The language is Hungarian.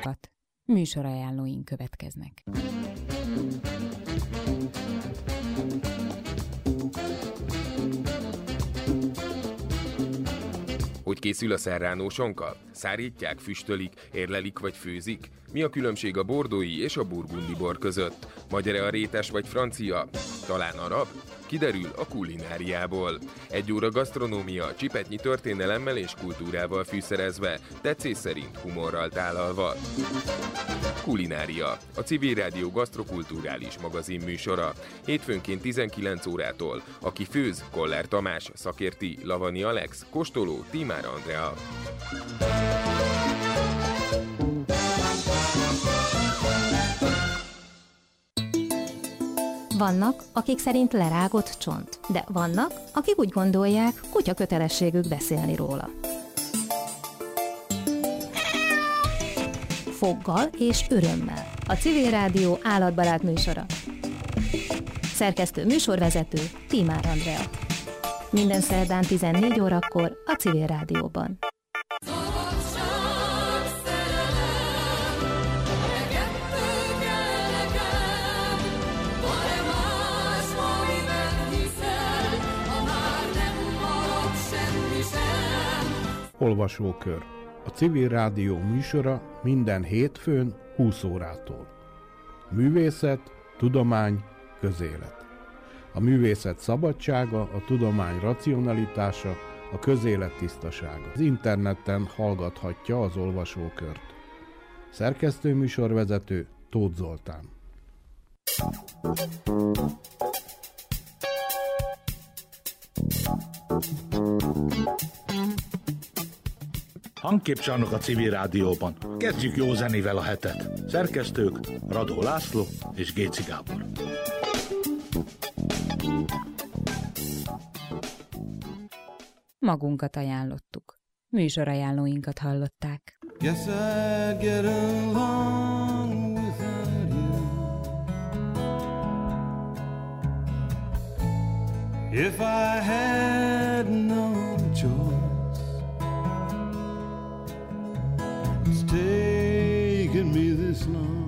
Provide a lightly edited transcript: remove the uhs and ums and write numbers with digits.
Műsorajánlóink következnek. Hogy készül a serrano sonka? Szárítják, füstölik, érlelik vagy főzik? Mi a különbség a bordói és a burgundi bor között? Magyar-e a rétes vagy francia? Talán arab? Kiderül a kulináriából. 1 óra gasztronómia, csipetnyi történelemmel és kultúrával fűszerezve, tetszés szerint humorral tálalva. Kulinária, a Civil Rádió gasztrokulturális magazin műsora. Hétfőnként 19 órától. Aki főz, Koller Tamás, szakérti, Lavani Alex, kóstoló, Tímár Andrea. Vannak, akik szerint lerágott csont, de vannak, akik úgy gondolják, kutya kötelességük beszélni róla. Foggal és örömmel. A Civil Rádió állatbarát műsora. Szerkesztő műsorvezető Tímár Andrea. Minden szerdán 14 órakor a Civil Rádióban. Olvasókör. A Civil Rádió műsora minden hétfőn 20 órától. Művészet, tudomány, közélet. A művészet szabadsága, a tudomány racionalitása, a közélet tisztasága. Az interneten hallgathatja az olvasókört. Szerkesztő műsorvezető Tóth Zoltán. Hangképcsarnok a Civil Rádióban. Kezdjük jó zenével a hetet. Szerkesztők Radó László és Géci Gábor. Magunkat ajánlottuk. Műsorajánlóinkat hallották. Guess I'd get along without you if I had no choice. It's taken me this long